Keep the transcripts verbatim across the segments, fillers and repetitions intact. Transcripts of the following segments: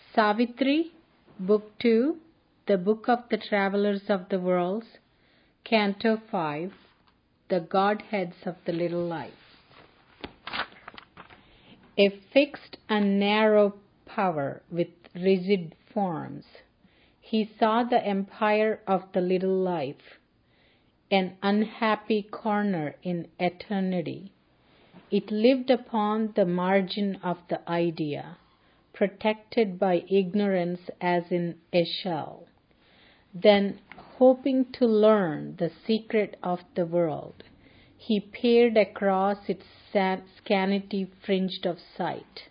Savitri, Book two, The Book of the Travelers of the Worlds, Canto five, The Godheads of the Little Life. A fixed and narrow power with rigid forms, he saw the empire of the little life, an unhappy corner in eternity. It lived upon the margin of the idea, protected by ignorance as in a shell. Then, hoping to learn the secret of the world, he peered across its scanty fringe of sight,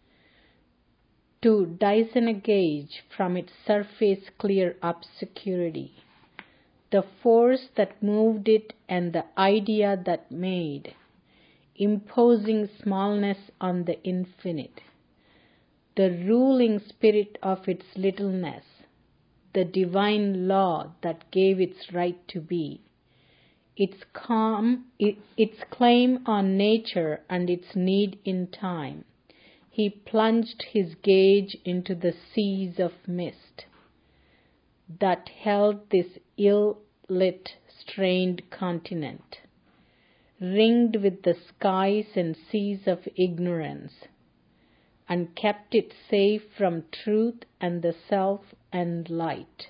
to disengage from its surface clear obscurity the force that moved it and the idea that made, imposing smallness on the infinite, the ruling spirit of its littleness, the divine law that gave its right to be, its, calm, its claim on nature and its need in time. He plunged his gaze into the seas of mist that held this ill-lit, strained continent, ringed with the skies and seas of ignorance, and kept it safe from truth and the self and light.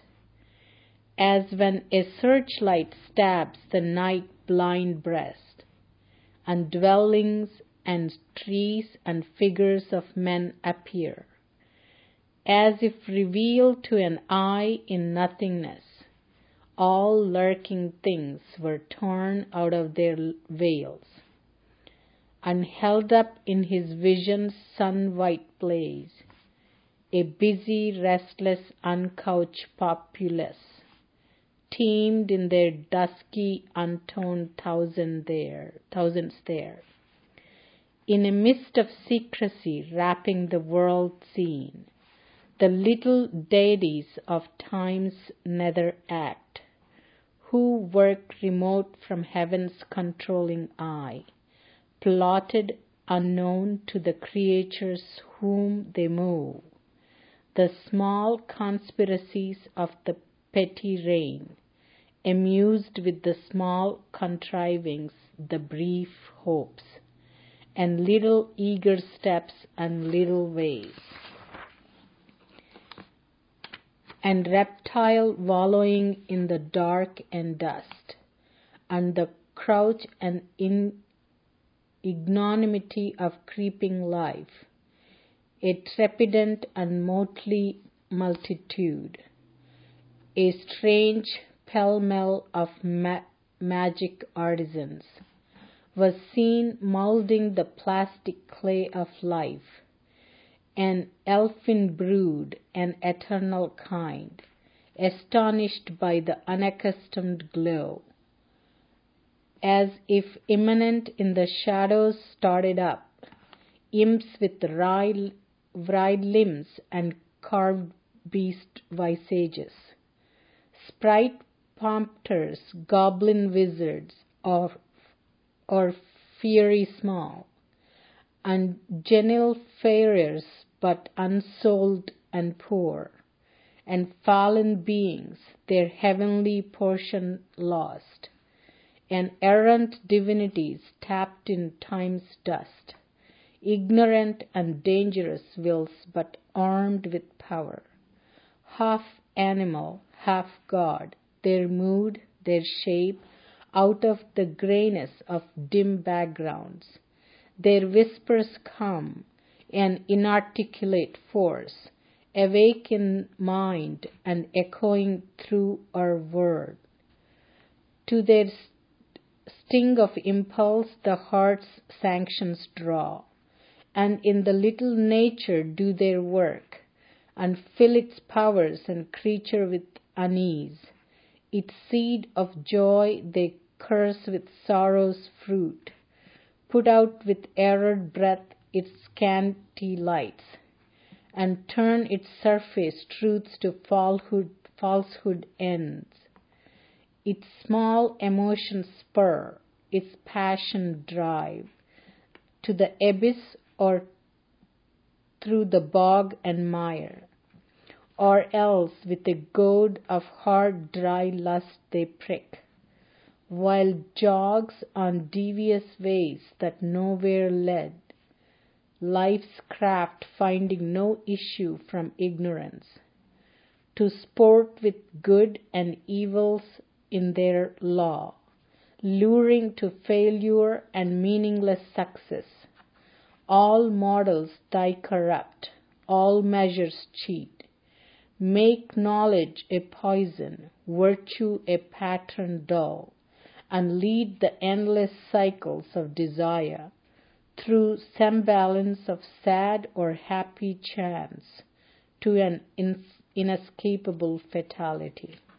As when a searchlight stabs the night blind breast, and dwellings and trees and figures of men appear, as if revealed to an eye in nothingness, all lurking things were torn out of their veils, and held up in his vision's sun-white blaze, a busy, restless, uncouched populace, teemed in their dusky, untoned thousand there, thousands there. In a mist of secrecy wrapping the world scene, the little deities of time's nether act, who work remote from heaven's controlling eye, plotted unknown to the creatures whom they move, the small conspiracies of the petty reign, amused with the small contrivings, the brief hopes, and little eager steps and little ways, and reptile wallowing in the dark and dust, and the crouch and in ignominy of creeping life, a trepidant and motley multitude, a strange pell-mell of ma- magic artisans, was seen moulding the plastic clay of life, an elfin brood, an eternal kind, astonished by the unaccustomed glow, as if immanent in the shadows started up, imps with wide, wide limbs and carved beast visages, sprite prompters, goblin wizards, or, or fiery small, and genial farriers but unsouled and poor, and fallen beings, their heavenly portion lost, and errant divinities tapped in time's dust, ignorant and dangerous wills but armed with power, half animal, half god, their mood, their shape, out of the grayness of dim backgrounds. Their whispers come, an inarticulate force, awake in mind and echoing through our world. To their sting of impulse the heart's sanctions draw, and in the little nature do their work, and fill its powers and creature with unease. Its seed of joy they curse with sorrow's fruit, put out with errored breath its scanty lights, and turn its surface truths to falsehood, falsehood ends. Its small emotions spur, its passion drive, to the abyss or through the bog and mire, or else with a goad of hard dry lust they prick, while jogs on devious ways that nowhere led, life's craft finding no issue from ignorance, to sport with good and evils in their law, luring to failure and meaningless success. All models die corrupt, all measures cheat. Make knowledge a poison, virtue a pattern dull, and lead the endless cycles of desire through semblance of sad or happy chance to an in- inescapable fatality.